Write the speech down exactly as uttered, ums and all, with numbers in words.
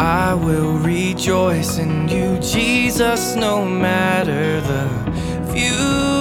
I will rejoice in you, Jesus, no matter the future.